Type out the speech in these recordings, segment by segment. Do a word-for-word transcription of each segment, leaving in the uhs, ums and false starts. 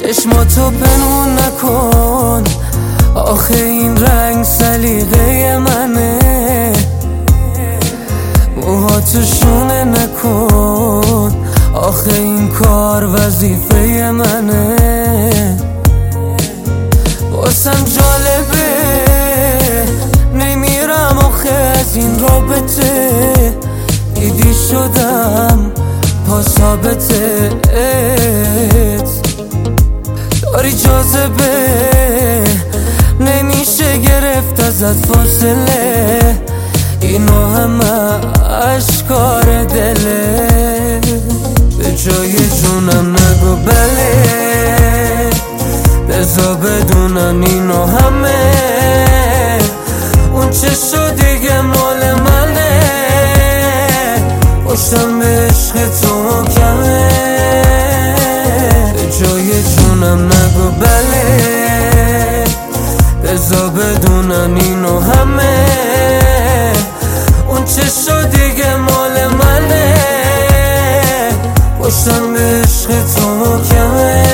چشماتو پنهون نکن، آخه این رنگ سلیقه منه. موهاتو شونه نکن، آخه این کار وظیفه منه. واسم جالبه نمیرم آخه از این رابطه، دیدی شدم پا ثابتت. داری جاذبه نمیشه گرفت ازت فاصله، اینا همه اشکار دله. به جای جونم نگو بله، بذار بدونن اینا همه اون چه شد دیگه مال منه. پشتم به عشق تو کمه، به جای جونم نگو بله، بذار بدونن اینو همه اون چه شد دیگه مال منه. پشتم به عشق تو کمه.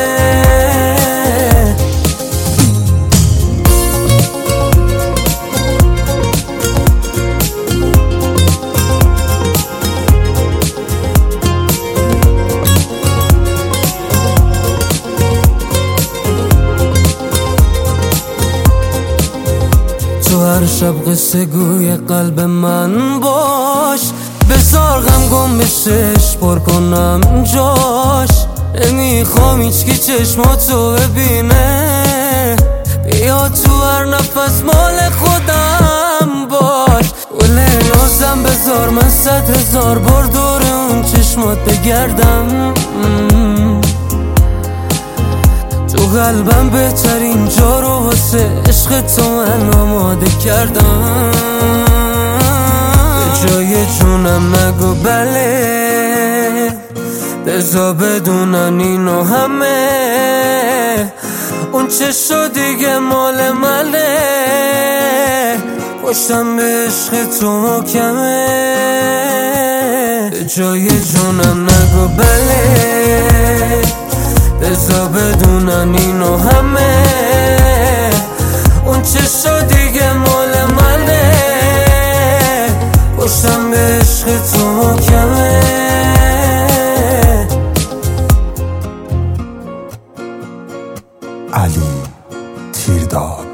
تو هر شب قصه گوی قلب من باش، بذار غم گم بشش پر کنم جاش. نمیخوام هیچکی چشماتو ببینه، بیا تو هر نفس مال خودم باش. ولی لازم بذار من صد هزار بار دور اون چشمات بگردم. تو قلبم بهترین جا رو واسه عشق تو من آماده کردم. به جای جونم نگو بله، بذار بدونن اینو همه اون چه شد دیگه مال منه. پشتم به عشق تو محکمه، به جای جونم نگو بله، بذار بدونن اینو همه اون چه شد دیگه مال منه. پشتم به عشق تو محکمه. علی تیرداد.